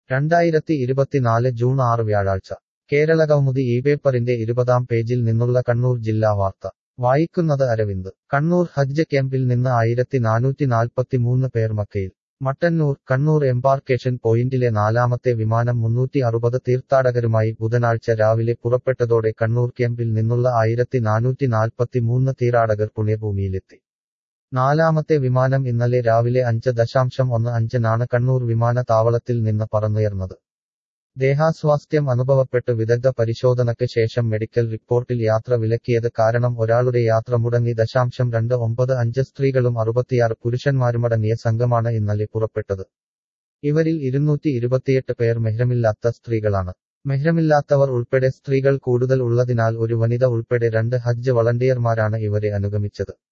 2024 June 6 വ്യാഴാഴ്ച കേരളകൗമുദി പേപ്പറിന്റെ 20-ാം പേജിൽ നിന്നുള്ള കണ്ണൂർ ജില്ലാ വാർത്ത വായിക്കുന്നത് അരവിന്ദ്. കണ്ണൂർ ഹജ്ജ് ക്യാമ്പിൽ നിന്ന് 1443 പേർ മക്കയിൽ. മട്ടന്നൂർ. കണ്ണൂർ എംബാർക്കേഷൻ പോയിന്റിലെ 4ാമത്തെ വിമാനം 360 തീർത്ഥാടകരുമായി ബുധനാഴ്ച രാവിലെ പുറപ്പെട്ടതോടെ കണ്ണൂർ ക്യാമ്പിൽ നിന്നുള്ള 1443 തീർത്ഥാടകർ പുണ്യഭൂമിയിലെത്തി. 4ാമത്തെ വിമാനം ഇന്നലെ രാവിലെ 5:15-നാണ് കണ്ണൂർ വിമാനത്താവളത്തിൽ നിന്ന് പറന്നുയർന്നത്. ദേഹാസ്വാസ്ഥ്യം അനുഭവപ്പെട്ട് വിദഗ്ധ പരിശോധനയ്ക്ക് ശേഷം മെഡിക്കൽ റിപ്പോർട്ടിൽ യാത്ര വിലക്കിയത് കാരണം ഒരാളുടെ യാത്ര മുടങ്ങി. 295 സ്ത്രീകളും 66 പുരുഷന്മാരുമടങ്ങിയ സംഘമാണ് ഇന്നലെ പുറപ്പെട്ടത്. ഇവരിൽ 228 പേർ മെഹ്റമില്ലാത്ത സ്ത്രീകളാണ്. മെഹ്റമില്ലാത്തവർ ഉൾപ്പെടെ സ്ത്രീകൾ കൂടുതൽ ഉള്ളതിനാൽ ഒരു വനിത ഉൾപ്പെടെ 2 ഹജ്ജ് വളണ്ടിയർമാരാണ് ഇവരെ അനുഗമിച്ചത്.